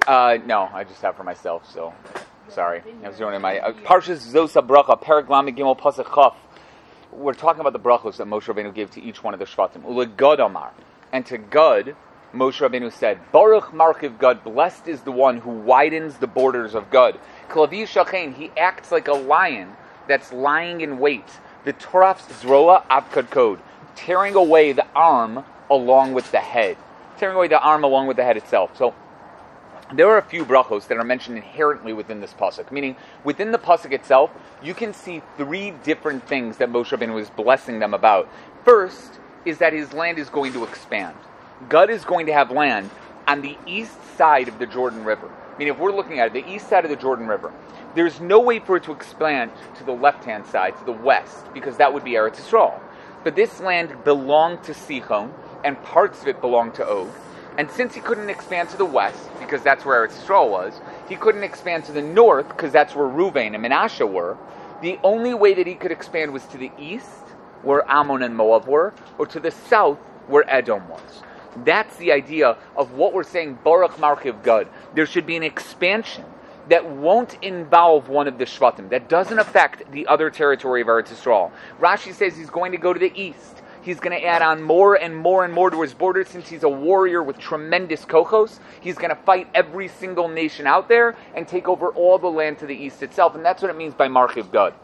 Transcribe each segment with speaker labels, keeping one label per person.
Speaker 1: No, I just have for myself, so sorry. I was doing it in my Parshas Zosa Bracha, Perek Lamed Gimel Pasuk Chaf. We're talking about the brachos that Moshe Rabbeinu gave to each one of the Shvatim. Ule Gad Amar. And to Gad, Moshe Rabbeinu said, Baruch Marchiv Gad, blessed is the one who widens the borders of Gad. Klavi Shachain, he acts like a lion that's lying in wait. The Toraf's Zroa Avkad Kod, tearing away the arm along with the head. Tearing away the arm along with the head itself. So, there are a few brachos that are mentioned inherently within this pasuk, meaning within the pasuk itself, you can see three different things that Moshe Rabbeinu was blessing them about. First is that his land is going to expand. Gad is going to have land on the east side of the Jordan River. I mean, if we're looking at it, the east side of the Jordan River, there's no way for it to expand to the left-hand side, to the west, because that would be Eretz Yisrael. But this land belonged to Sichon, and parts of it belonged to Og. And since he couldn't expand to the west, because that's where Eretz Yisrael was, he couldn't expand to the north, because that's where Reuven and Menashe were. The only way that he could expand was to the east, where Ammon and Moab were, or to the south, where Edom was. That's the idea of what we're saying, Baruch Marchiv Gad. There should be an expansion that won't involve one of the Shvatim, that doesn't affect the other territory of Eretz Yisrael. Rashi says he's going to go to the east. He's going to add on more and more and more to his borders. Since he's a warrior with tremendous kochos, he's going to fight every single nation out there and take over all the land to the east itself. And that's what it means by Marchiv Gad.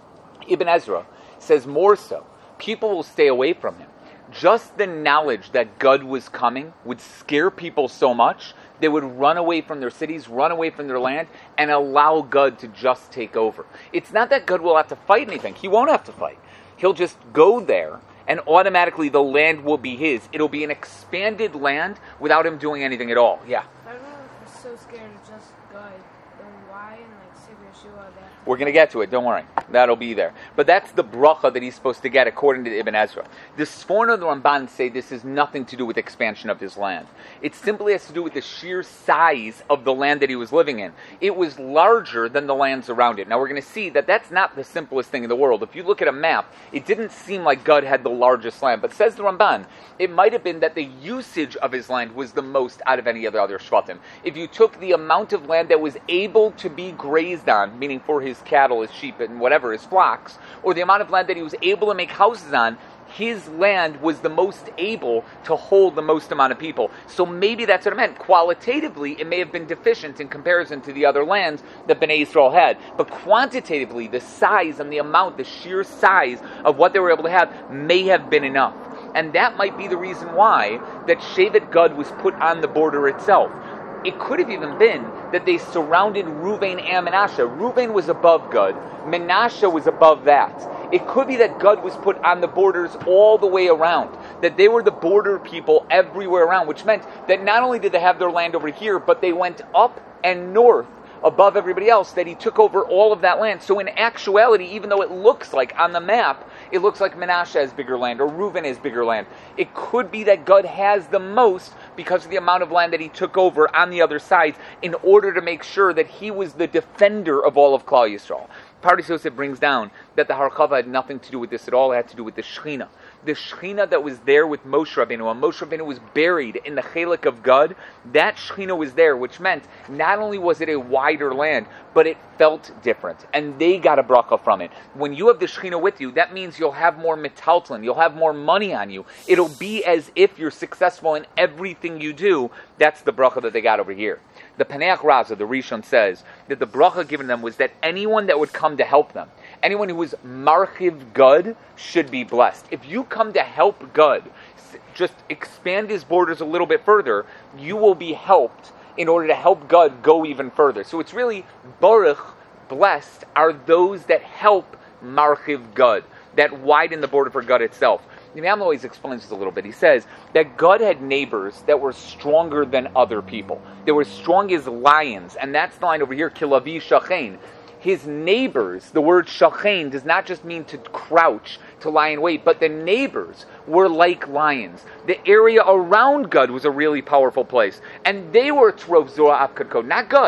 Speaker 1: Ibn Ezra says more so. People will stay away from him. Just the knowledge that Gad was coming would scare people so much, they would run away from their cities, run away from their land, and allow Gad to just take over. It's not that Gad will have to fight anything. He won't have to fight. He'll just go there, and automatically the land will be his. It'll be an expanded land without him doing anything at all. Yeah?
Speaker 2: I don't know if we're so scared of just God, then why in Sefer Yeshua that...
Speaker 1: We're going to get to it, don't worry. That'll be there. But that's the bracha that he's supposed to get according to Ibn Ezra. The Sforno and the Ramban say this has nothing to do with expansion of his land. It simply has to do with the sheer size of the land that he was living in. It was larger than the lands around it. Now we're going to see that that's not the simplest thing in the world. If you look at a map, it didn't seem like Gad had the largest land. But says the Ramban, it might have been that the usage of his land was the most out of any of the other Shvatim. If you took the amount of land that was able to be grazed on, meaning for his cattle, his sheep, and whatever, his flocks, or the amount of land that he was able to make houses on, his land was the most able to hold the most amount of people. So maybe that's what it meant. Qualitatively, it may have been deficient in comparison to the other lands that Bnei Israel had. But quantitatively, the size and the amount, the sheer size of what they were able to have may have been enough. And that might be the reason why that Shevet Gad was put on the border itself. It could have even been that they surrounded Reuven and Menashe. Reuven was above Gad. Menashe was above that. It could be that Gad was put on the borders all the way around. That they were the border people everywhere around, which meant that not only did they have their land over here, but they went up and north above everybody else, that he took over all of that land. So in actuality, even though it looks like on the map, it looks like Menashe has bigger land or Reuven has bigger land, it could be that Gad has the most because of the amount of land that he took over on the other sides in order to make sure that he was the defender of all of Klal Yisrael. Pardes Yosef brings down that the Harchava had nothing to do with this at all. It had to do with the Shechina. The Shechina that was there with Moshe Rabbeinu, when Moshe Rabbeinu was buried in the Chelik of Gad, that Shechina was there, which meant not only was it a wider land, but it felt different. And they got a bracha from it. When you have the Shechina with you, that means you'll have more metaltlin, you'll have more money on you. It'll be as if you're successful in everything you do. That's the bracha that they got over here. The Paneach Raza, the Rishon, says that the bracha given them was that anyone that would come to help them, anyone who was Marchiv Gad, should be blessed. If you come to help Gad, just expand his borders a little bit further, you will be helped in order to help Gad go even further. So it's really Baruch, blessed are those that help Marchiv Gad, that widen the border for Gad itself. The Imam always explains this a little bit. He says that Gad had neighbors that were stronger than other people. They were strong as lions, and that's the line over here, Kilavi Shachain. His neighbors, the word Shachain does not just mean to crouch, to lie in wait, but the neighbors were like lions. The area around Gad was a really powerful place, and they were Tzrov Zora Avkad Kod, not Gad,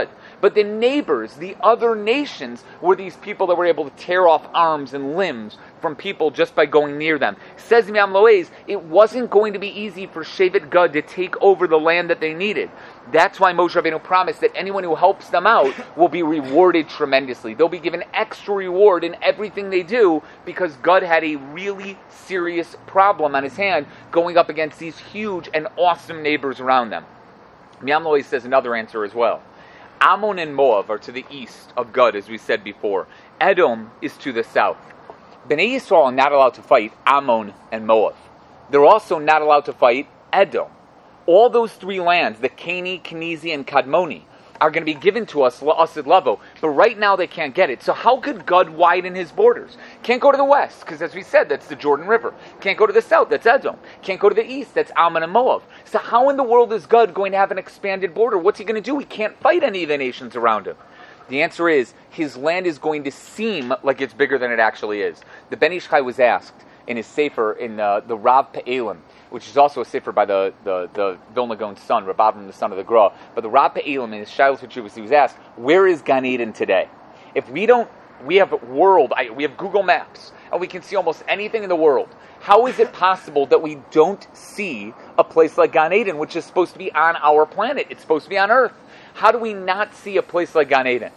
Speaker 1: But the neighbors, the other nations, were these people that were able to tear off arms and limbs from people just by going near them. Says Miam Loez, it wasn't going to be easy for Shevet Gad to take over the land that they needed. That's why Moshe Rabbeinu promised that anyone who helps them out will be rewarded tremendously. They'll be given extra reward in everything they do, because God had a really serious problem on his hand going up against these huge and awesome neighbors around them. Miam Loez says another answer as well. Ammon and Moab are to the east of Gad, as we said before. Edom is to the south. Bnei Yisrael are not allowed to fight Ammon and Moab. They're also not allowed to fight Edom. All those three lands, the Cani, Kenizi, and Kadmoni, are going to be given to us, La'asid Lavo, but right now they can't get it. So how could God widen his borders? Can't go to the west, because as we said, that's the Jordan River. Can't go to the south, that's Edom. Can't go to the east, that's Ammon and Moab. So how in the world is God going to have an expanded border? What's he going to do? He can't fight any of the nations around him. The answer is, his land is going to seem like it's bigger than it actually is. The Ben Ish Chai was asked in his sefer, in the Rav Pe'elim, which is also a sefer by the Vilna Gaon's son, Rav Avram, the son of the Gra. But the Rav Pe'elim, in his Shilas V'Tshuvos, he was asked, where is Gan Eden today? If we have we have Google Maps, and we can see almost anything in the world. How is it possible that we don't see a place like Gan Eden, which is supposed to be on our planet? It's supposed to be on Earth. How do we not see a place like Gan Eden?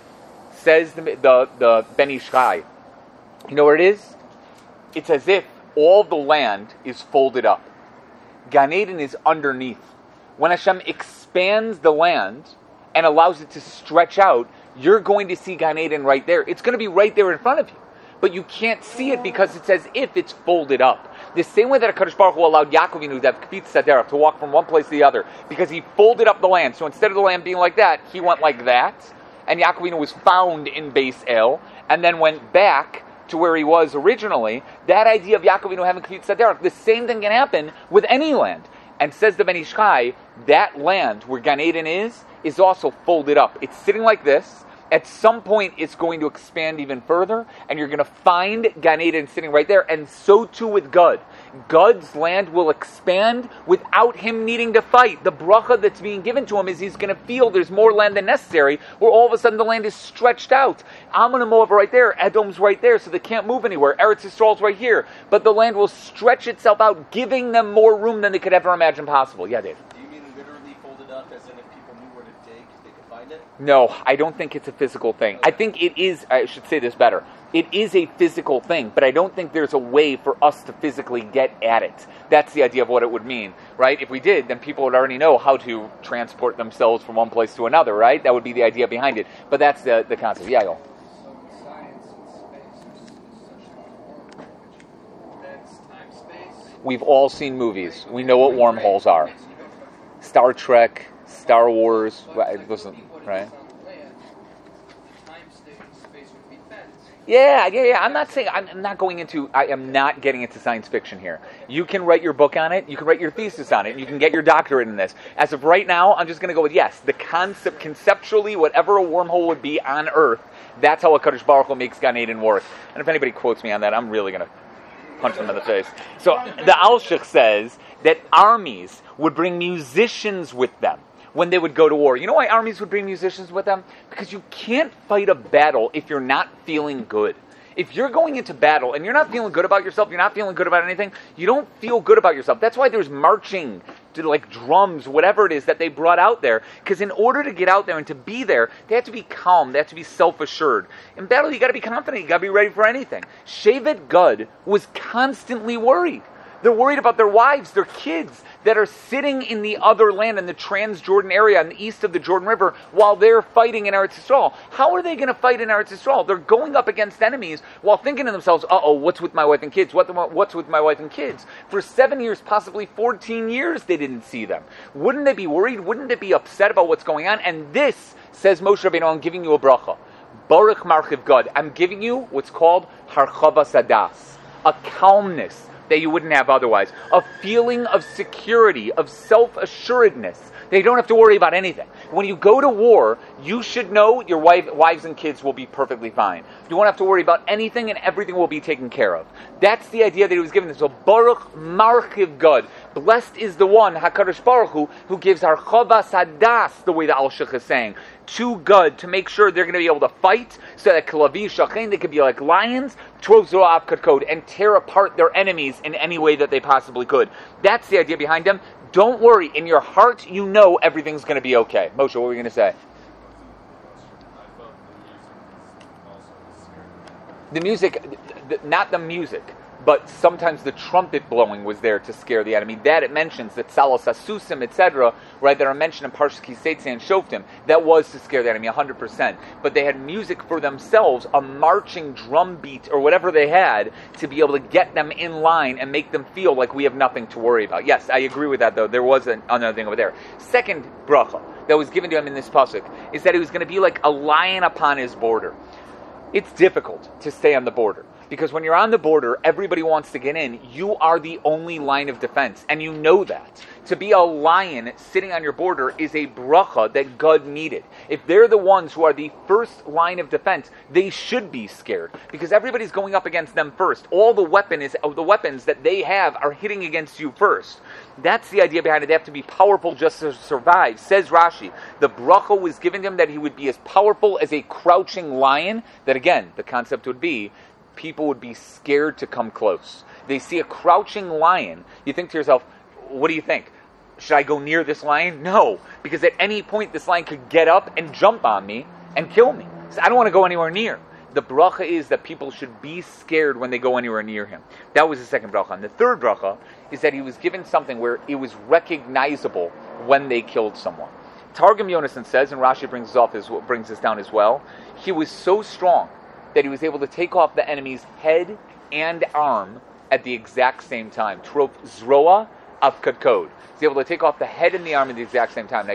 Speaker 1: Says the Ben Ish Chai. You know what it is? It's as if all the land is folded up. Gan Eden is underneath. When Hashem expands the land and allows it to stretch out, you're going to see Gan Eden right there. It's going to be right there in front of you. But you can't see it because it's as if it's folded up. The same way that HaKadosh Baruch Hu allowed Yaakov Avinu to have Kpitz Saderach, to walk from one place to the other, because he folded up the land. So instead of the land being like that, he went like that, and Yaakov Avinu was found in Beis El, and then went back to where he was originally. That idea of Yaakov Avinu having Kpitz Saderach, the same thing can happen with any land. And says the Ben Ish Chai, that land where Gan Eden is also folded up. It's sitting like this. At some point, it's going to expand even further, and you're going to find Gan Eden sitting right there, and so too with Gad. Gad's land will expand without him needing to fight. The bracha that's being given to him is he's going to feel there's more land than necessary, where all of a sudden the land is stretched out. Ammon and Moab are right there, Edom's right there, so they can't move anywhere. Eretz Yisrael's right here. But the land will stretch itself out, giving them more room than they could ever imagine possible. Yeah, Dave?
Speaker 3: Do you mean literally folded up, as in if people knew where to dig, they could find it?
Speaker 1: No, I don't think it's a physical thing. I think it is, I should say this better, it is a physical thing, but I don't think there's a way for us to physically get at it. That's the idea of what it would mean, right? If we did, then people would already know how to transport themselves from one place to another, right? That would be the idea behind it. But that's the concept. Yeah, Yoel.
Speaker 4: So in science and space, there's such a wormhole. That's time-space.
Speaker 1: We've all seen movies. We know what wormholes are. Star Trek, Star Wars, listen, right? Yeah. I'm not getting into science fiction here. You can write your book on it. You can write your thesis on it. And you can get your doctorate in this. As of right now, I'm just going to go with yes. The concept, conceptually, whatever a wormhole would be on Earth, that's how HaKadosh Baruch Hu makes Gan Eden work. And if anybody quotes me on that, I'm really going to punch them in the face. So the Alshich says that armies would bring musicians with them when they would go to war. You know why armies would bring musicians with them? Because you can't fight a battle if you're not feeling good. If you're going into battle and you're not feeling good about yourself, you're not feeling good about anything, you don't feel good about yourself. That's why there's marching, to like drums, whatever it is that they brought out there. Because in order to get out there and to be there, they have to be calm, they have to be self-assured. In battle, you got to be confident, you got to be ready for anything. Shevet Gad was constantly worried. They're worried about their wives, their kids, that are sitting in the other land, in the Transjordan area, in the east of the Jordan River, while they're fighting in Eretz Yisrael. How are they going to fight in Eretz Yisrael? They're going up against enemies while thinking to themselves, what's with my wife and kids? What's with my wife and kids? For 7 years, possibly 14 years, they didn't see them. Wouldn't they be worried? Wouldn't they be upset about what's going on? And this, says Moshe Rabbeinu, I'm giving you a bracha. Baruch Marchiv Gad. I'm giving you what's called Harchavas Hadas, a calmness that you wouldn't have otherwise. A feeling of security, of self-assuredness, They don't have to worry about anything. When you go to war, you should know your wives and kids will be perfectly fine. You won't have to worry about anything, and everything will be taken care of. That's the idea that he was given. So Baruch Marchiv God. Blessed is the one, HaKadosh Baruch Hu, who gives our Chavas Hadas, the way the Al-Shich is saying, to God, to make sure they're going to be able to fight, so that Kalavi Shachain, they could be like lions, Trov Zo'av Kadkod, and tear apart their enemies in any way that they possibly could. That's the idea behind them. Don't worry, in your heart, you know everything's going to be okay. Moshe, what were you going to say? The music, not the music, but sometimes the trumpet blowing was there to scare the enemy. That it mentions that Salos Asusim, etc., right, that are mentioned in Parshas Kiseitze and Shoftim, that was to scare the enemy 100%. But they had music for themselves, a marching drum beat or whatever they had, to be able to get them in line and make them feel like we have nothing to worry about. Yes, I agree with that, though. There was another thing over there. Second bracha that was given to him in this pasuk is that he was going to be like a lion upon his border. It's difficult to stay on the border, because when you're on the border, everybody wants to get in. You are the only line of defense, and you know that. To be a lion sitting on your border is a bracha that God needed. If they're the ones who are the first line of defense, they should be scared, because everybody's going up against them first. All the weapons that they have are hitting against you first. That's the idea behind it. They have to be powerful just to survive. Says Rashi, the bracha was given to him that he would be as powerful as a crouching lion. That again, the concept would be, people would be scared to come close. They see a crouching lion. You think to yourself, what do you think? Should I go near this lion? No, because at any point this lion could get up and jump on me and kill me. So I don't want to go anywhere near. The bracha is that people should be scared when they go anywhere near him. That was the second bracha. And the third bracha is that he was given something where it was recognizable when they killed someone. Targum Yonasan says, and Rashi brings this down as well, he was so strong that he was able to take off the enemy's head and arm at the exact same time. Trof Zroa Avkad Kod. He's able to take off the head and the arm at the exact same time. Now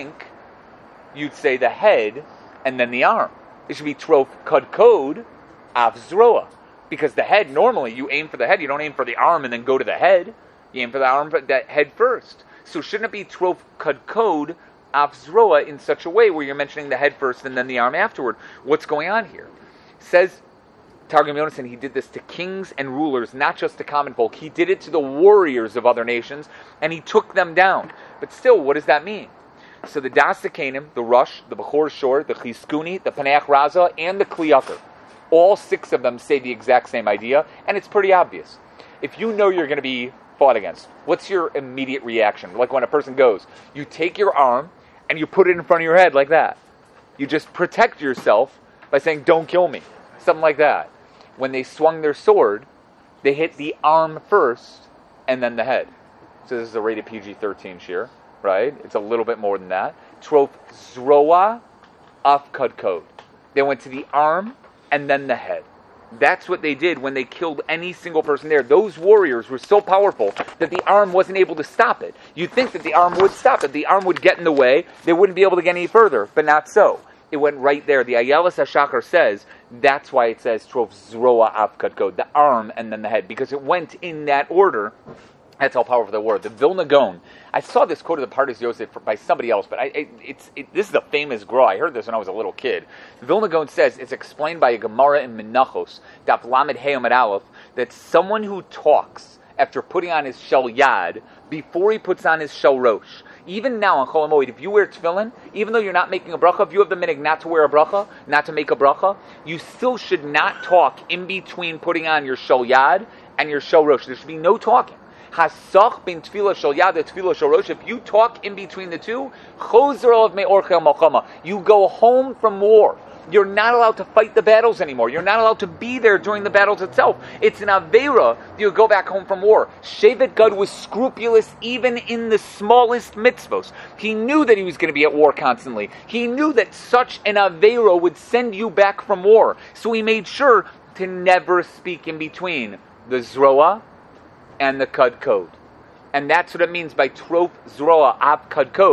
Speaker 1: you'd say the head and then the arm. It should be Trof Kad Kod Av Zroa. Because the head, normally you aim for the head, you don't aim for the arm and then go to the head. You aim for the arm, but that head first. So shouldn't it be Trof Kad Kod Av Zroa in such a way where you're mentioning the head first and then the arm afterward? What's going on here? Says Targum Yonasan, he did this to kings and rulers, not just to common folk. He did it to the warriors of other nations, and he took them down. But still, what does that mean? So the Das Sekanim, the Rush, the Bechor Shor, the Chiskuni, the Paneach Raza, and the Kliyakar, all six of them say the exact same idea, and it's pretty obvious. If you know you're going to be fought against, what's your immediate reaction? Like when a person goes, you take your arm and you put it in front of your head like that. You just protect yourself by saying, don't kill me. Something like that. When they swung their sword, they hit the arm first and then the head. So this is a rated PG-13 shear, right? It's a little bit more than that. Trof Zroa Afkad Kod. They went to the arm and then the head. That's what they did when they killed any single person there. Those warriors were so powerful that the arm wasn't able to stop it. You'd think that the arm would stop it. The arm would get in the way. They wouldn't be able to get any further, but not so. It went right there. The Ayelas HaShachar says that's why it says Trof Zroa Avkad Kod, the arm and then the head, because it went in that order. That's how powerful they were. The Vilna Gaon. I saw this quote of the Pardes Yosef by somebody else, but this is a famous gra. I heard this when I was a little kid. The Vilna Gaon says, it's explained by a Gemara in Menachos, Daf Lamed Hey Amud Aleph, that someone who talks after putting on his shel yad, before he puts on his shel rosh, even now on Chol HaMoed, if you wear tefillin, even though you're not making a bracha, if you have the minhag not to wear a bracha, not to make a bracha, you still should not talk in between putting on your shel yad and your shel rosh. There should be no talking. Hasach bin tefillah shel yad, tefillah shel rosh. If you talk in between the two, chozer of me'orchel malchama. You go home from war. You're not allowed to fight the battles anymore. You're not allowed to be there during the battles itself. It's an avera. You go back home from war. Shevet Gad was scrupulous even in the smallest mitzvos. He knew that he was going to be at war constantly. He knew that such an avera would send you back from war. So he made sure to never speak in between the zroa and the kad kod. And that's what it means by Trof Zroa Av Kad Kod.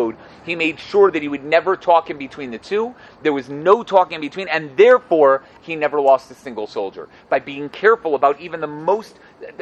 Speaker 1: He made sure that he would never talk in between the two. There was no talking in between, and therefore he never lost a single soldier. By being careful about even the most,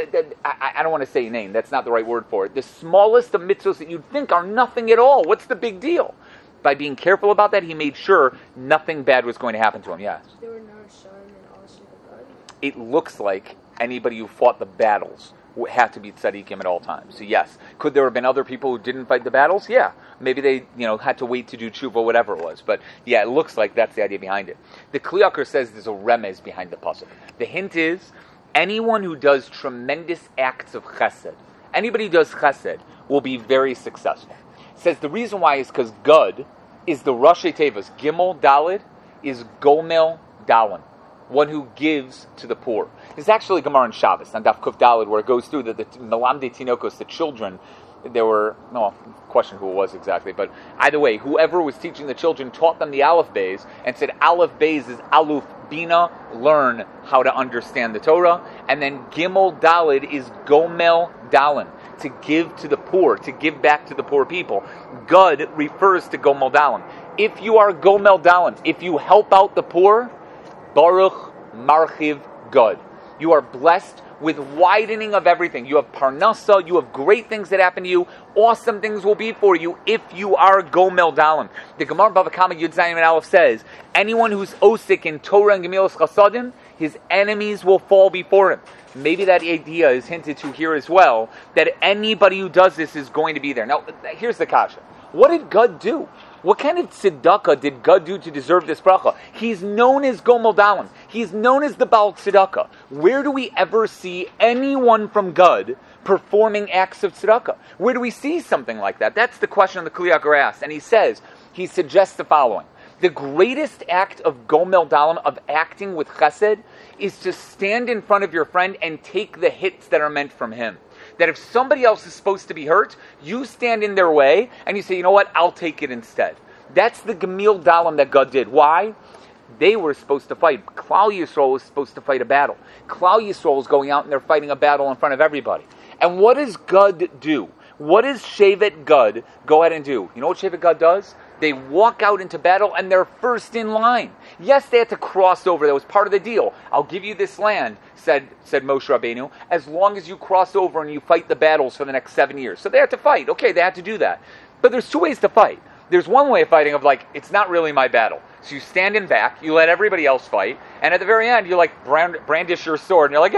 Speaker 1: I don't want to say name, that's not the right word for it, the smallest of mitzvahs that you'd think are nothing at all. What's the big deal? By being careful about that, he made sure nothing bad was going to happen to him. Yes?
Speaker 2: There were no Shon and all Shivagad.
Speaker 1: It looks like anybody who fought the battles had to be tzaddikim at all times. So yes, could there have been other people who didn't fight the battles? Yeah, maybe they had to wait to do tshuva, whatever it was. But yeah, it looks like that's the idea behind it. The Kli Yakar says there's a remez behind the pasuk. The hint is anyone who does tremendous acts of chesed, anybody who does chesed will be very successful. It says the reason why is because Gad is the Rashi Tevas. Gimel Dalid is Gomel Dalin, one who gives to the poor. It's actually Gemara in Shabbos, on Daf Kuf Dalid, where it goes through that the Melamde Tinokos, the children, there were, no question who it was exactly, but either way, whoever was teaching the children taught them the Aleph Beis and said Aleph Beis is Aluf Bina, learn how to understand the Torah, and then Gimel Dalid is Gomel Dalin, to give to the poor, to give back to the poor people. Gad refers to Gomel Dalin. If you are Gomel Dalin, if you help out the poor, Baruch Marchiv Gad. You are blessed with widening of everything. You have parnasa, you have great things that happen to you, awesome things will be for you if you are Gomel Dalin. The Gemara Bava Kama Yud Zayin and Aleph says, anyone who's osik in Torah and Gemilas Chasadim, his enemies will fall before him. Maybe that idea is hinted to here as well, that anybody who does this is going to be there. Now, here's the kasha. What did Gad do? What kind of tzedakah did Gad do to deserve this bracha? He's known as Gomel Dalin. He's known as the Baal tzedakah. Where do we ever see anyone from Gad performing acts of tzedakah? Where do we see something like that? That's the question the Kli Yakar asks. And he suggests the following. The greatest act of Gomel Dalin, of acting with chesed, is to stand in front of your friend and take the hits that are meant from him. That if somebody else is supposed to be hurt, you stand in their way and you say, you know what, I'll take it instead. That's the Gemil Dalam that God did. Why? They were supposed to fight. Klal Yisrael was supposed to fight a battle. Klal Yisrael is going out and they're fighting a battle in front of everybody. And what does Gad do? What does Shevet Gad go ahead and do? You know what Shevet Gad does? They walk out into battle and they're first in line. Yes, they had to cross over. That was part of the deal. I'll give you this land, said Moshe Rabbeinu, as long as you cross over and you fight the battles for the next 7 years. So they had to fight. Okay, they had to do that. But there's two ways to fight. There's one way of fighting of like, it's not really my battle. So you stand in back, you let everybody else fight, and at the very end, you like brandish your sword, and you're like,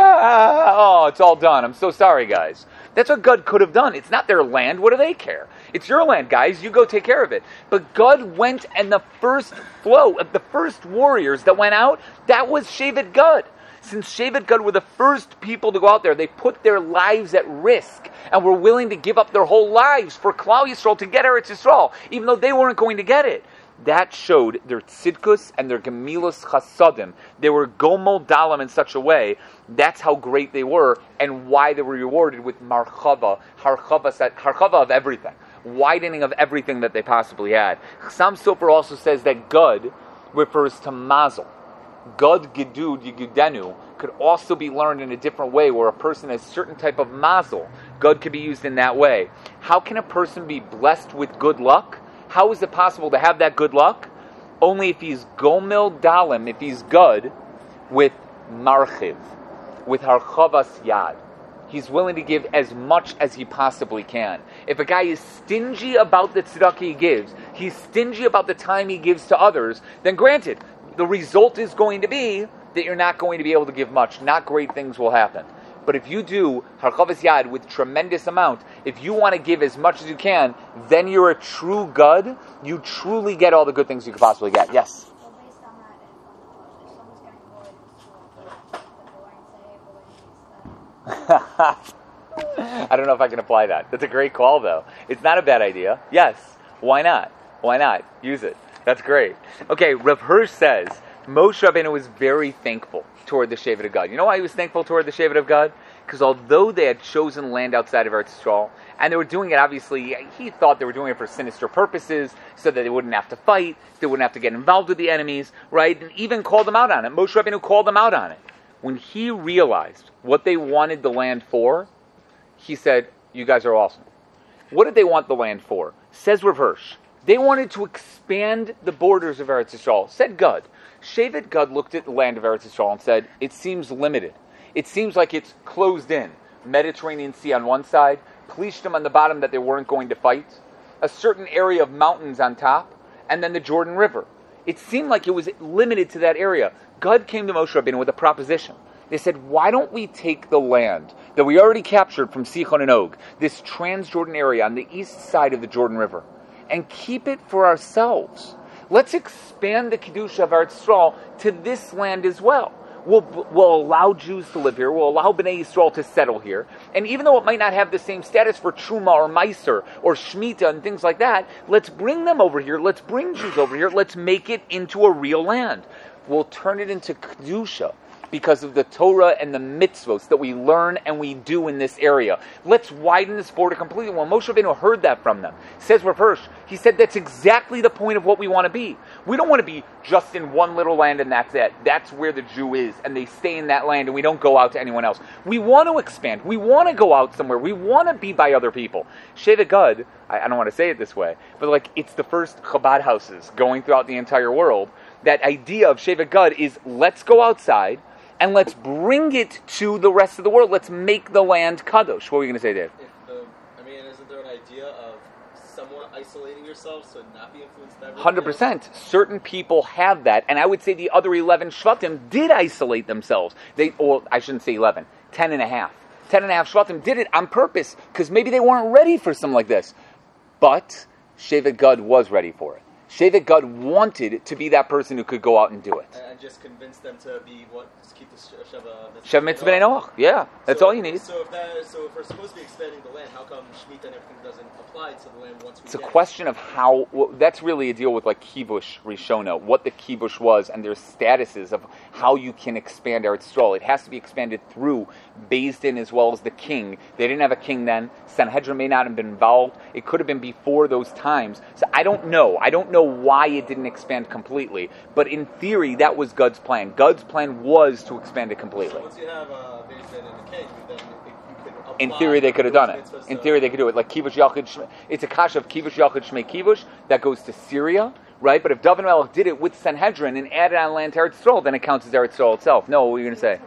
Speaker 1: it's all done. I'm so sorry, guys. That's what Gad could have done. It's not their land. What do they care? It's your land, guys. You go take care of it. But Gad went, and the first flow of the first warriors that went out, that was Shevet Gad. Since Shevet Gad were the first people to go out there, they put their lives at risk and were willing to give up their whole lives for Klal Yisrael to get Eretz Yisrael, even though they weren't going to get it. That showed their tzidkus and their gemilus chasadim. They were gomel dalam in such a way. That's how great they were and why they were rewarded with harchava of everything, widening of everything that they possibly had. Chassam Sofer also says that Gad refers to mazel. Gad Gedud Yigudenu could also be learned in a different way, where a person has certain type of mazel. Gad could be used in that way. How can a person be blessed with good luck? How is it possible to have that good luck? Only if he's Gomel Dalim, if he's Gad, with Marchiv, with Harchavas Yad. He's willing to give as much as he possibly can. If a guy is stingy about the tzedakah he gives, he's stingy about the time he gives to others, then granted, the result is going to be that you're not going to be able to give much. Not great things will happen. But if you do Harchavas Yad with tremendous amount, if you want to give as much as you can, then you're a true Gad. You truly get all the good things you could possibly get. Yes?
Speaker 5: So based on that, if someone's getting bored in school, the door and say, hey,
Speaker 1: I don't know if I can apply that. That's a great call, though. It's not a bad idea. Yes. Why not? Why not? Use it. That's great. Okay, Rav Hirsch says, Moshe Rabbeinu was very thankful toward the Shevet of Gad. You know why he was thankful toward the Shevet of Gad? Because although they had chosen land outside of Eretz Yisrael, and they were doing it, obviously, he thought they were doing it for sinister purposes, so that they wouldn't have to fight, they wouldn't have to get involved with the enemies, right? And even called them out on it. Moshe Rabbeinu called them out on it. When he realized what they wanted the land for, he said, you guys are awesome. What did they want the land for? Says Rav Hirsch, They wanted to expand the borders of Eretz Yisrael. Said Gad. Shevet Gad looked at the land of Eretz Yisrael and said, it seems limited. It seems like it's closed in. Mediterranean Sea on one side, Plishtim on the bottom that they weren't going to fight, a certain area of mountains on top, and then the Jordan River. It seemed like it was limited to that area. God came to Moshe Rabbeinu with a proposition. They said, why don't we take the land that we already captured from Sichon and Og, this Transjordan area on the east side of the Jordan River, and keep it for ourselves? Let's expand the Kedusha of Eretz Yisrael to this land as well. We'll allow Jews to live here. We'll allow Bnei Yisrael to settle here. And even though it might not have the same status for Truma or Meiser or Shemitah and things like that, let's bring them over here. Let's bring Jews over here. Let's make it into a real land. We'll turn it into Kedusha because of the Torah and the mitzvos that we learn and we do in this area. Let's widen this border completely. Well, Moshe Rabbeinu heard that from them. Says Rav Hirsch, he said that's exactly the point of what we want to be. We don't want to be just in one little land and that's it. That's where the Jew is and they stay in that land and we don't go out to anyone else. We want to expand. We want to go out somewhere. We want to be by other people. Shevet Gad, I don't want to say it this way, but like it's the first Chabad houses going throughout the entire world. That idea of Shevet Gad is let's go outside and let's bring it to the rest of the world. Let's make the land kadosh. What were you going to say, Dave?
Speaker 3: Isn't there an idea of somewhat isolating yourself so not be influenced by everything
Speaker 1: 100%. Certain people have that, and I would say the other 11 Shvatim did isolate themselves. I shouldn't say 11, 10 and a half. 10 and a half Shvatim did it on purpose, because maybe they weren't ready for something like this. But Shevet Gad was ready for it. Shevet Gad wanted to be that person who could go out and do it.
Speaker 3: And just convince them to be what? Just keep the
Speaker 1: Sheva Mitzvah B'nai Noach. Yeah, that's all you need.
Speaker 3: So if we're supposed to be expanding the land, how come Shemitah and everything doesn't apply to the land once we
Speaker 1: It's a
Speaker 3: get
Speaker 1: question of how, that's really a deal with like Kibush Rishona, what the Kibush was, and their statuses of how you can expand Eretz Yisrael. It has to be expanded through Beis Din as well as the king. They didn't have a king then. Sanhedrin may not have been involved. It could have been before those times. So I don't know. I don't know why it didn't expand completely. But in theory, that was God's plan. God's plan was to expand it completely.
Speaker 3: So once you have Beis Din and the king, then you could apply.
Speaker 1: In theory, they could have done it. In theory, they could do it. Like Kibush Yachid, it's a kasha of Kibush Yachid Shmei Kibush that goes to Syria, right? But if David Melech did it with Sanhedrin and added on land to Eretz Yisrael, then it counts as Eretz Yisrael itself. No, what were you going to say?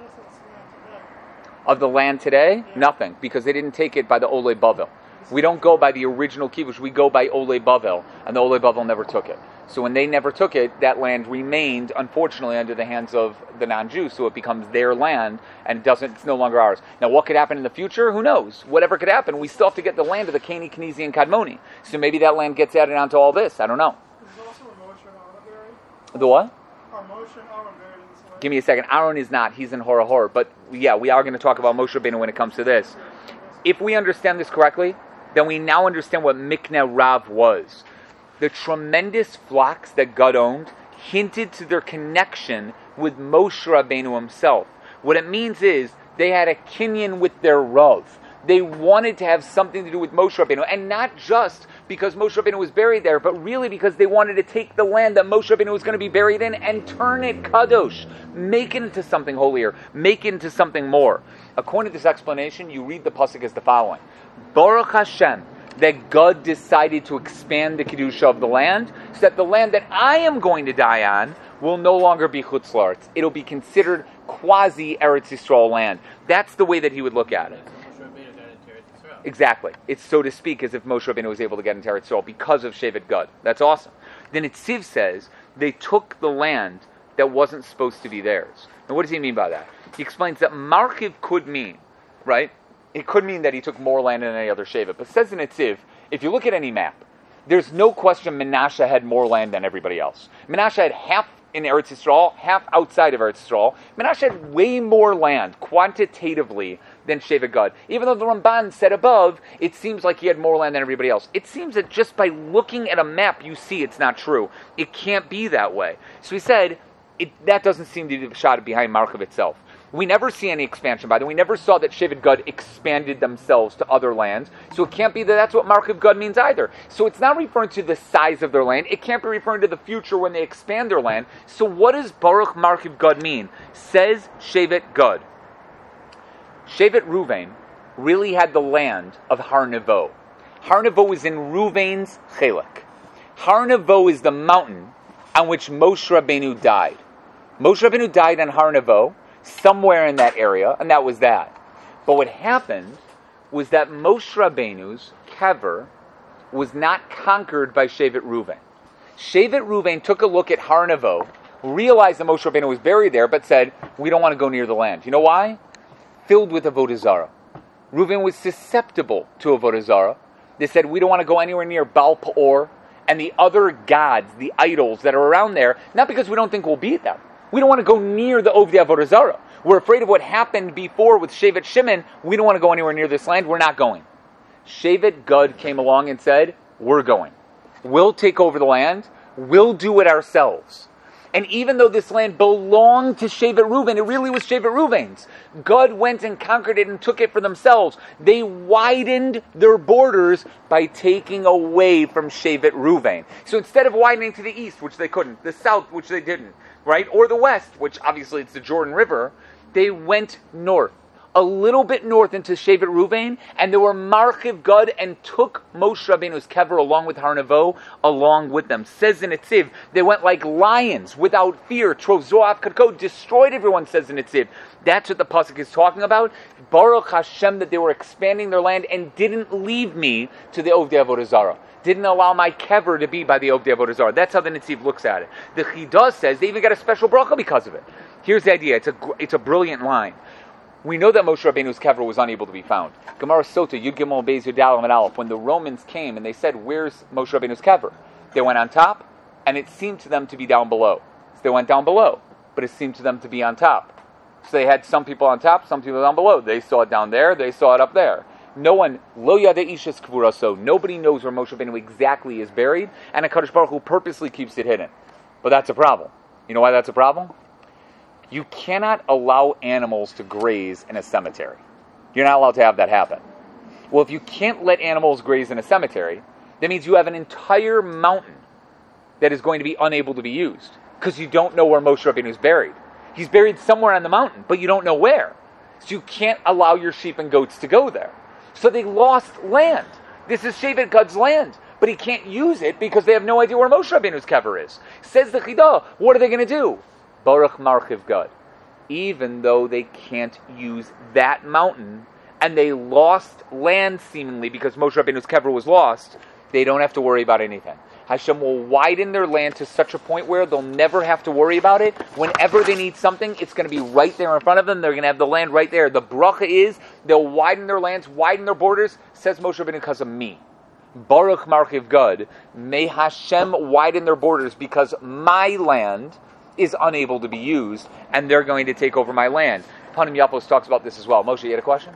Speaker 1: Of the land today? Nothing, because they didn't take it by the Olei Bavel. We don't go by the original Kibush, we go by Olei Bavel, and the Olei Bavel never took it. So when they never took it, that land remained, unfortunately, under the hands of the non-Jews, so it becomes their land, and it's no longer ours. Now, what could happen in the future? Who knows? Whatever could happen, we still have to get the land of the Cani, Kenizi, and Kadmoni. So maybe that land gets added onto all this, I don't know.
Speaker 6: There's also a Moshe and Aaron buried.
Speaker 1: The what?
Speaker 6: Moshe and Aaron buried in this land.
Speaker 1: Give me a second. Aaron is not. He's in Hora Hor. But yeah, we are going to talk about Moshe Rabbeinu when it comes to this. If we understand this correctly, then we now understand what Mikneh Rav was. The tremendous flocks that God owned hinted to their connection with Moshe Rabbeinu himself. What it means is they had a kinyan with their Rav. They wanted to have something to do with Moshe Rabbeinu, and not just because Moshe Rabbeinu was buried there, but really because they wanted to take the land that Moshe Rabbeinu was going to be buried in and turn it kadosh, make it into something holier, make it into something more. According to this explanation, you read the pasuk as the following: Baruch Hashem, that God decided to expand the kedusha of the land, so that the land that I am going to die on will no longer be chutz la'aretz. It'll be considered quasi Eretz Yisrael land. That's the way that he would look at it. Exactly. It's, so to speak, as if Moshe Rabbeinu was able to get into Eretz Yisrael because of Shevet Gad. That's awesome. Then Netziv says they took the land that wasn't supposed to be theirs. And what does he mean by that? He explains that Markiv could mean, right? It could mean that he took more land than any other Shevet. But says in Netziv, if you look at any map, there's no question Menashe had more land than everybody else. Menashe had half in Eretz Yisrael, half outside of Eretz Yisrael. Menashe had way more land, quantitatively, than Shevet Gad. Even though the Ramban said above, it seems like he had more land than everybody else. It seems that just by looking at a map, you see it's not true. It can't be that way. So he said, that doesn't seem to be the shot behind Markov itself. We never see any expansion, by the way. We never saw that Shevet Gad expanded themselves to other lands. So it can't be that that's what Markiv Gad means either. So it's not referring to the size of their land. It can't be referring to the future when they expand their land. So what does Baruch Markiv Gad mean? Says Shevet Gad. Shevet Ruvain really had the land of Har Nevo. Har Nevo was in Ruvain's Chelek. Har Nevo is the mountain on which Moshe Rabbeinu died. Moshe Rabbeinu died on Har Nevo, somewhere in that area, and that was that. But what happened was that Moshe Rabbeinu's kever was not conquered by Shevet Ruvain. Shevet Ruvain took a look at Har Nevo, realized that Moshe Rabbeinu was buried there, but said, we don't want to go near the land. You know why? Filled with Avodah Zarah. Reuven was susceptible to Avodah Zarah. They said, we don't want to go anywhere near Baal Peor and the other gods, the idols that are around there, not because we don't think we'll beat them. We don't want to go near the Ovdei Avodah Zarah. We're afraid of what happened before with Shevet Shimon. We don't want to go anywhere near this land. We're not going. Shevet Gad came along and said, we're going. We'll take over the land. We'll do it ourselves. And even though this land belonged to Shevet Reuven, it really was Shevet Reuven's. God went and conquered it and took it for themselves. They widened their borders by taking away from Shevet Reuven. So instead of widening to the east, which they couldn't, the south, which they didn't, right, or the west, which obviously it's the Jordan River, they went north. A little bit north into Shevet Reuven, and they were Marchiv Gad and took Moshe Rabbeinu's kever along with Har Nevo along with them. Says in Netziv, they went like lions without fear. Trov Zoav Kadko destroyed everyone, says in Netziv. That's what the pasuk is talking about. Baruch Hashem, that they were expanding their land and didn't leave me to the Ovdei Avodah Zarah. Didn't allow my kever to be by the Ovdei Avodah Zarah. That's how the Netziv looks at it. The Chidah says they even got a special bracha because of it. Here's the idea. It's a brilliant line. We know that Moshe Rabbeinu's kever was unable to be found. Gemara Sota, Yud Gimel Beis Yud Dalet and Aleph. When the Romans came and they said, "Where's Moshe Rabbeinu's kever?" They went on top, and it seemed to them to be down below. So they went down below, but it seemed to them to be on top. So they had some people on top, some people down below. They saw it down there, they saw it up there. No one, lo yadeh ishas kvuraso. Nobody knows where Moshe Rabbeinu exactly is buried, and HaKadosh Baruch Hu purposely keeps it hidden. But that's a problem. You know why that's a problem? You cannot allow animals to graze in a cemetery. You're not allowed to have that happen. Well, if you can't let animals graze in a cemetery, that means you have an entire mountain that is going to be unable to be used because you don't know where Moshe Rabbeinu is buried. He's buried somewhere on the mountain, but you don't know where. So you can't allow your sheep and goats to go there. So they lost land. This is Shevet Gad's land, but he can't use it because they have no idea where Moshe Rabbeinu's kever is. Says the Chidah, what are they going to do? Baruch Marchiv Gad. Even though they can't use that mountain, and they lost land seemingly because Moshe Rabbeinu's kever was lost, they don't have to worry about anything. Hashem will widen their land to such a point where they'll never have to worry about it. Whenever they need something, it's going to be right there in front of them. They're going to have the land right there. The bracha is, they'll widen their lands, widen their borders, says Moshe Rabbeinu, because of me. Baruch Marchiv Gad. May Hashem widen their borders because my land is unable to be used, and they're going to take over my land. Panim Yapos talks about this as well. Moshe, you had a question?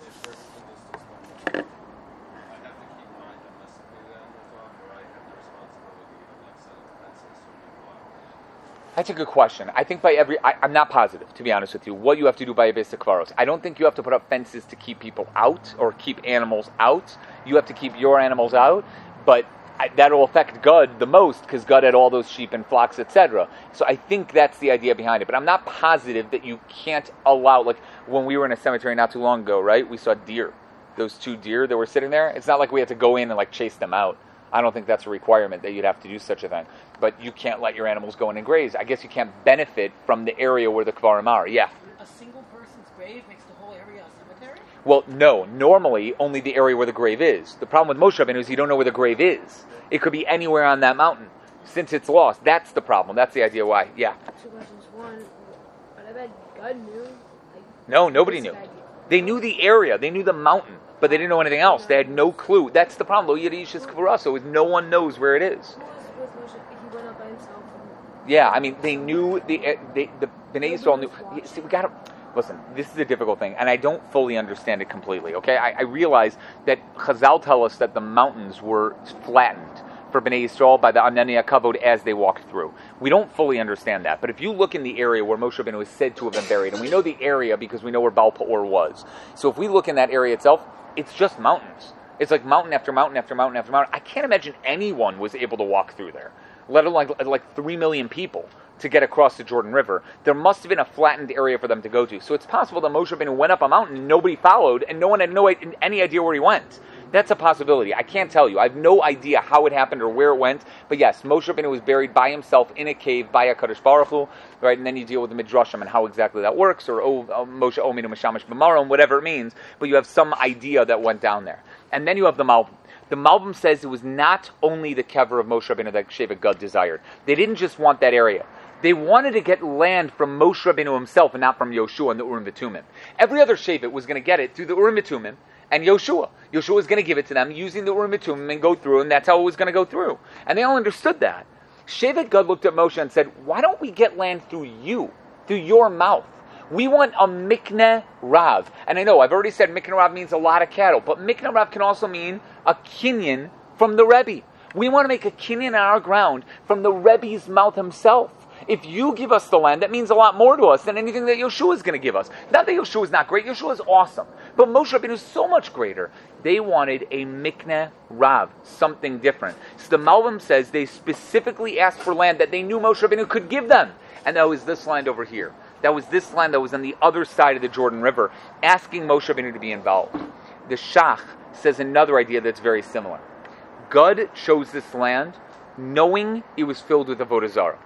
Speaker 1: That's a good question. I think I'm not positive, to be honest with you, what you have to do by Abis Kvaros. I don't think you have to put up fences to keep people out or keep animals out. You have to keep your animals out, but that will affect Gad the most because Gad had all those sheep and flocks, etc. So I think that's the idea behind it. But I'm not positive that you can't allow, like when we were in a cemetery not too long ago, right? We saw deer. Those 2 deer that were sitting there. It's not like we had to go in and chase them out. I don't think that's a requirement that you'd have to do such a thing. But you can't let your animals go in and graze. I guess you can't benefit from the area where the Kvarim are. Yeah?
Speaker 7: A single person's grave makes the whole area a cemetery?
Speaker 1: Well, no. Normally, only the area where the grave is. The problem with Moshe Rabbeinu is you don't know where the grave is. It could be anywhere on that mountain. Since it's lost, that's the problem. That's the idea why. Yeah?
Speaker 2: 2 questions. One, but I bet God knew.
Speaker 1: No, nobody knew. They knew the area. They knew the mountain. But they didn't know anything else. They had no clue. That's the problem. Lo Yiddish is Kavaraso. No one knows where it is.
Speaker 2: With Moshe, he went up by himself.
Speaker 1: Yeah, I mean, they knew, the Bnei Yisrael knew. See, we got to, listen, this is a difficult thing, and I don't fully understand it completely, okay? I realize that Chazal tell us that the mountains were flattened for Bnei Yisrael by the Anania Kavod as they walked through. We don't fully understand that, but if you look in the area where Moshe Rabbeinu is said to have been buried, and we know the area because we know where Baal Peor was, so if we look in that area itself, it's just mountains. It's like mountain after mountain after mountain after mountain. I can't imagine anyone was able to walk through there, let alone like 3 million people to get across the Jordan River. There must have been a flattened area for them to go to. So it's possible that Moshe Rabbeinu went up a mountain and nobody followed, and no one had any idea where he went. That's a possibility. I can't tell you. I have no idea how it happened or where it went. But yes, Moshe Rabbeinu was buried by himself in a cave by HaKadosh Baruch Hu, right? And then you deal with the Midrashim and how exactly that works, or Moshe Ominu Mashamash B'marom, whatever it means. But you have some idea that went down there. And then you have the Malbim. The Malbim says it was not only the kever of Moshe Rabbeinu that Shevet Gad desired. They didn't just want that area. They wanted to get land from Moshe Rabbeinu himself and not from Yoshua and the Urim V'Tumim. Every other Shevet was going to get it through the Urim V'Tumim and Yoshua. Yoshua was going to give it to them using the Urim V'Tumim and go through, and that's how it was going to go through. And they all understood that. Shevet Gad looked at Moshe and said, why don't we get land through you, through your mouth? We want a Mikneh Rav. And I know, I've already said Mikneh Rav means a lot of cattle, but Mikneh Rav can also mean a kinyan from the Rebbe. We want to make a kinyan on our ground from the Rebbe's mouth himself. If you give us the land, that means a lot more to us than anything that Yoshua is going to give us. Not that Yoshua is not great. Yoshua is awesome. But Moshe Rabbeinu is so much greater. They wanted a Mikneh Rav, something different. So the Malbim says they specifically asked for land that they knew Moshe Rabbeinu could give them. And that was this land over here. That was this land that was on the other side of the Jordan River, asking Moshe Rabbeinu to be involved. The Shach says another idea that's very similar. God chose this land knowing it was filled with Avodah Zarah.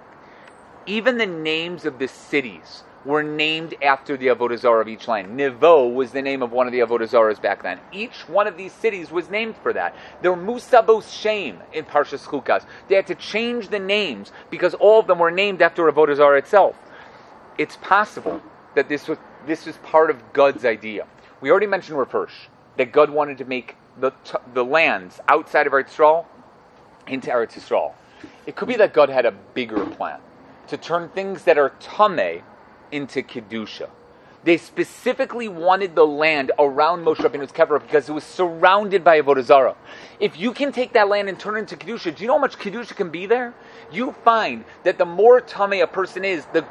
Speaker 1: Even the names of the cities were named after the Avodah Zarah of each land. Nevo was the name of one of the Avodah Zarahs back then. Each one of these cities was named for that. There were Musabos Shem in Parshas Chukas. They had to change the names because all of them were named after Avodah Zarah itself. It's possible that this was part of God's idea. We already mentioned Rapersh, that God wanted to make the lands outside of Eretz Yisrael into Eretz Yisrael. It could be that God had a bigger plan to turn things that are tameh into kedusha. They specifically wanted the land around Moshe Rabbeinu's kever because it was surrounded by Avodah Zarah. If you can take that land and turn it into kedusha, do you know how much kedusha can be there? You find that the more tameh a person is, the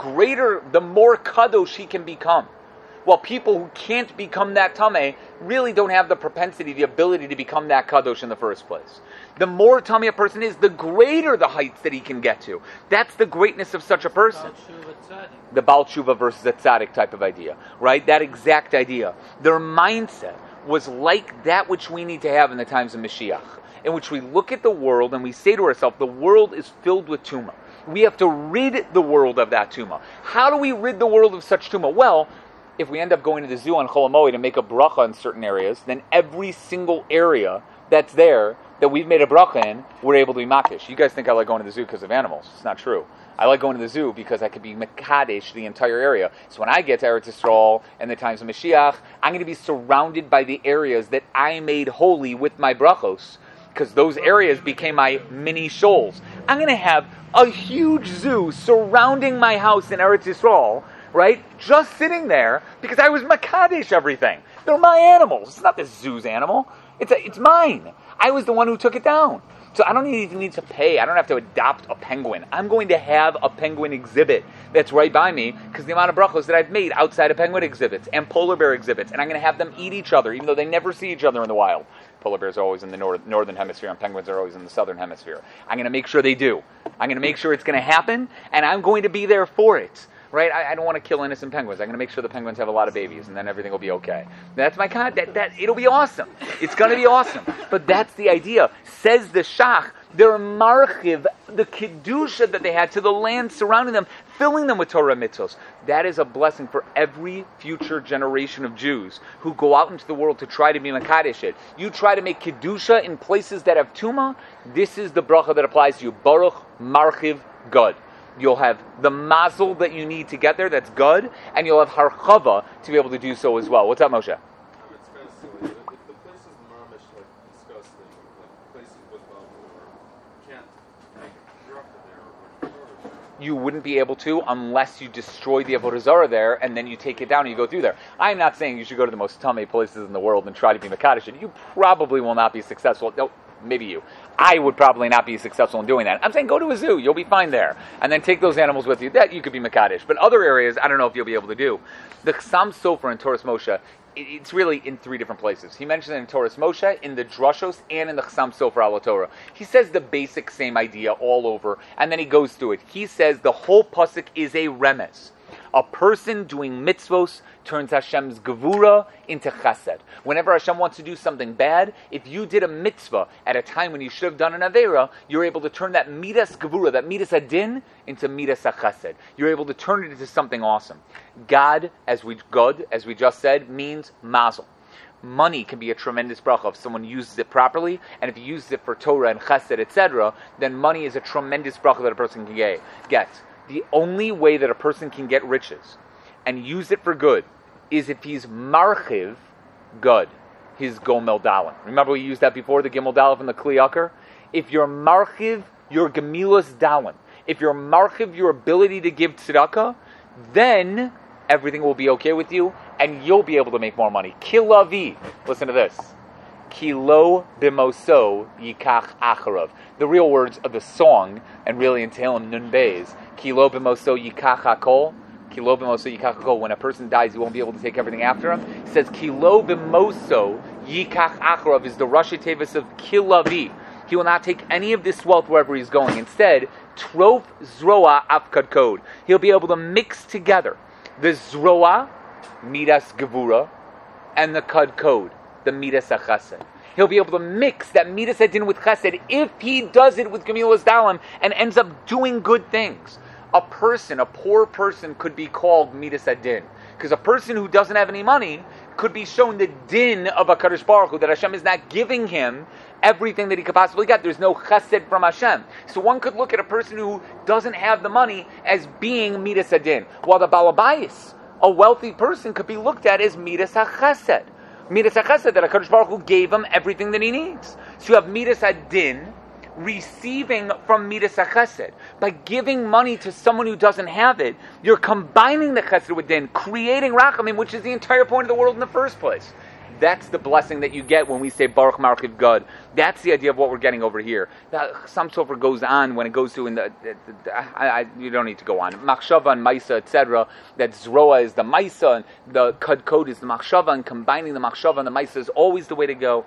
Speaker 1: more kadosh he can become. While people who can't become that tameh really don't have the propensity, the ability to become that kadosh in the first place. The more tameh a person is, the greater the heights that he can get to. That's the greatness of such a person. The Baal Tshuva versus a tzaddik type of idea, right? That exact idea. Their mindset was like that which we need to have in the times of Mashiach, in which we look at the world and we say to ourselves, the world is filled with tumah. We have to rid the world of that tumah. How do we rid the world of such tumah? Well, if we end up going to the zoo on Chol HaMoed to make a bracha in certain areas, then every single area that's there that we've made a bracha in, we're able to be makish. You guys think I like going to the zoo because of animals. It's not true. I like going to the zoo because I could be mekadesh the entire area. So when I get to Eretz Yisrael and the times of Mashiach, I'm going to be surrounded by the areas that I made holy with my brachos, because those areas became my mini shoals. I'm going to have a huge zoo surrounding my house in Eretz Yisrael, right? Just sitting there because I was makadesh everything. They're my animals. It's not the zoo's animal. It's mine. I was the one who took it down. So I don't even need to pay. I don't have to adopt a penguin. I'm going to have a penguin exhibit that's right by me because the amount of brachos that I've made outside of penguin exhibits and polar bear exhibits, and I'm going to have them eat each other even though they never see each other in the wild. Polar bears are always in the northern hemisphere and penguins are always in the southern hemisphere. I'm going to make sure they do. I'm going to make sure it's going to happen, and I'm going to be there for it. Right? I don't want to kill innocent penguins. I'm going to make sure the penguins have a lot of babies, and then everything will be okay. That's my that it'll be awesome. It's going to be awesome. But that's the idea. Says the Shach, they're marchiv, the kedusha that they had to the land surrounding them, filling them with Torah mitzvos. That is a blessing for every future generation of Jews who go out into the world to try to be makadesh it. You try to make kedusha in places that have tumah. This is the bracha that applies to you. Baruch marchiv God. You'll have the mazel that you need to get there, that's good, and you'll have harchava to be able to do so as well. What's up, Moshe?
Speaker 8: It's kind of silly. If the place is mamish, like disgusting, like places with you can't make a bracha there or
Speaker 1: you wouldn't be able to unless you destroy the Avodah Zarah there and then you take it down and you go through there. I'm not saying you should go to the most tamei places in the world and try to be mekadesh. You probably will not be successful. No, maybe you. I would probably not be successful in doing that. I'm saying go to a zoo. You'll be fine there. And then take those animals with you. That you could be mekadesh. But other areas, I don't know if you'll be able to do. The Chassam Sofer in Torah Moshe, it's really in three different places. He mentions it in Torah Moshe, in the Drushos, and in the Chassam Sofer al Torah. He says the basic same idea all over, and then he goes through it. He says the whole pasuk is a remez. A person doing mitzvos turns Hashem's gevura into chesed. Whenever Hashem wants to do something bad, if you did a mitzvah at a time when you should have done an avera, you're able to turn that midas gevura, that midas adin, into midas chesed. You're able to turn it into something awesome. God, as we just said, means mazel. Money can be a tremendous bracha if someone uses it properly, and if he uses it for Torah and chesed, etc., then money is a tremendous bracha that a person can get. The only way that a person can get riches and use it for good is if he's marchiv good, his gomel dalim. Remember we used that before, the gimel dalim and the kli yakar? If you're marchiv your gemilas dalim, if you're marchiv your ability to give tzedakah, then everything will be okay with you, and you'll be able to make more money. Kilavi. Listen to this. Kilo bimoso yikach acharav. The real words of the song, and really in Tehillim Nun Beis, Kilo bimoso yikach hakol. Kilo bimoso yikach hakol. When a person dies, he won't be able to take everything after him. It says Kilo bimoso yikach acharav is the Rashi Tevis of Kilavi. He will not take any of this wealth wherever he's going. Instead, trof zroa afkad kod. He'll be able to mix together the zroa, midas gevura, and the kad kod, the midas chesed. He'll be able to mix that midas adin with chesed if he does it with gemilas dalim and ends up doing good things. A poor person could be called midas adin, because a person who doesn't have any money could be shown the din of a Kadosh Baruch Hu, that Hashem is not giving him everything that he could possibly get. There's no chesed from Hashem. So one could look at a person who doesn't have the money as being midas adin, while the balabayis, a wealthy person, could be looked at as midas hachesed. Midas hachesed, that HaKadosh Baruch Hu gave him everything that he needs. So you have midas adin receiving from midas hachesed. By giving money to someone who doesn't have it, you're combining the chesed with din, creating rachamim, which is the entire point of the world in the first place. That's the blessing that you get when we say Baruch Marchiv God. That's the idea of what we're getting over here. Some Sofer goes on when it goes to you don't need to go on. Machshava and Maisa, etc. That Zroa is the Maisa and the Kad Kod is the Machshava, and combining the Machshava and the Maisa is always the way to go.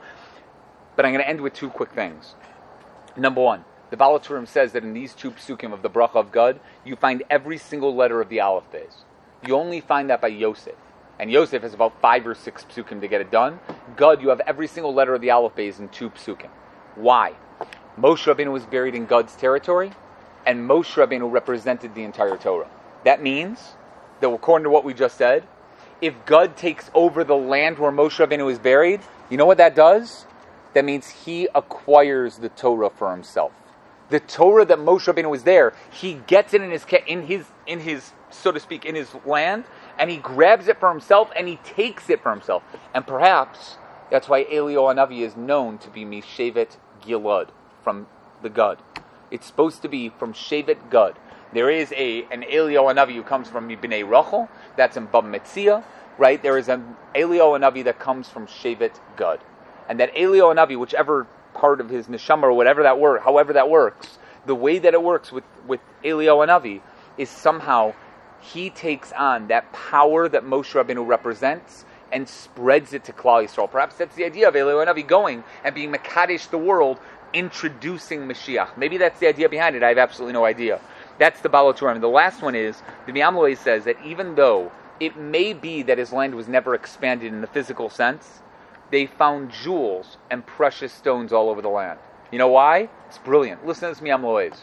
Speaker 1: But I'm going to end with two quick things. Number one, the Baal HaTurim says that in these two psukim of the Bracha of God, you find every single letter of the Aleph Beis. You only find that by Yosef. And Yosef has about 5 or 6 psukim to get it done. God, you have every single letter of the Aleph Beis in 2 psukim. Why? Moshe Rabbeinu was buried in God's territory, and Moshe Rabbeinu represented the entire Torah. That means that according to what we just said, if God takes over the land where Moshe Rabbeinu is buried, you know what that does? That means he acquires the Torah for himself. The Torah that Moshe Rabbeinu was there, he gets it in his so to speak, in his land, and he grabs it for himself, and he takes it for himself. And perhaps that's why Eliyahu Hanavi is known to be Mishevet Gilad, from the Gad. It's supposed to be from Shevet Gad. There is an Eliyahu Hanavi who comes from Bnei Rachel, that's in Bab Metzia, right? There is an Eliyahu Hanavi that comes from Shevet Gad. And that Eliyahu Hanavi, whichever part of his neshama or whatever that however that works, the way that it works with Eliyahu Hanavi is somehow he takes on that power that Moshe Rabbeinu represents and spreads it to Klal Yisrael. Perhaps that's the idea of Eliyahu Hanavi going and being Mekadesh the world, introducing Mashiach. Maybe that's the idea behind it. I have absolutely no idea. That's the Baal HaTurim. The last one is, the Mi'amloei says that even though it may be that his land was never expanded in the physical sense, they found jewels and precious stones all over the land. You know why? It's brilliant. Listen to this Mi'amloei.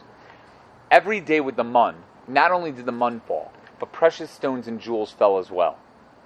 Speaker 1: Every day with the mun, not only did the mun fall, but precious stones and jewels fell as well.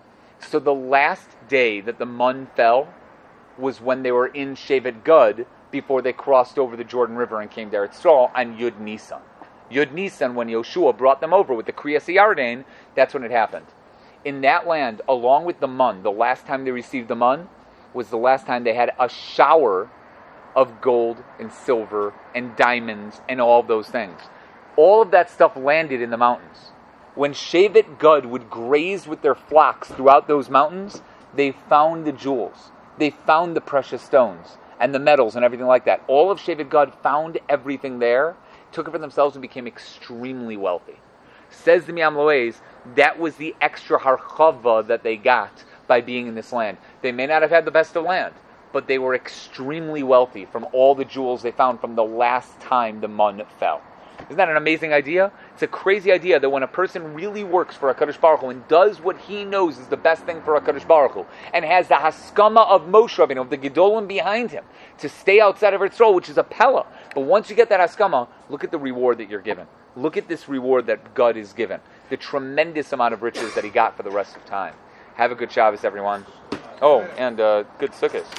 Speaker 1: So the last day that the mun fell was when they were in Shevet Gad before they crossed over the Jordan River and came to Eretz Yisrael on Yud Nisan. Yud Nisan, when Yoshua brought them over with the Kriyas Yarden, that's when it happened. In that land, along with the mun, the last time they received the mun was the last time they had a shower of gold and silver and diamonds and all of those things. All of that stuff landed in the mountains. When Shevet Gad would graze with their flocks throughout those mountains, they found the jewels. They found the precious stones and the metals and everything like that. All of Shevet Gad found everything there, took it for themselves, and became extremely wealthy. Says the Mi'amloei, that was the extra harchava that they got by being in this land. They may not have had the best of land, but they were extremely wealthy from all the jewels they found from the last time the mun fell. Isn't that an amazing idea? It's a crazy idea that when a person really works for HaKadosh Baruch Hu and does what he knows is the best thing for HaKadosh Baruch Hu, and has the haskama of Moshe Rabbeinu, of the Gedolim behind him, to stay outside of Eretz Yisrael, which is a pella. But once you get that haskama, look at the reward that you're given. Look at this reward that God is given. The tremendous amount of riches that he got for the rest of time. Have a good Shabbos, everyone. Oh, and good Sukkot.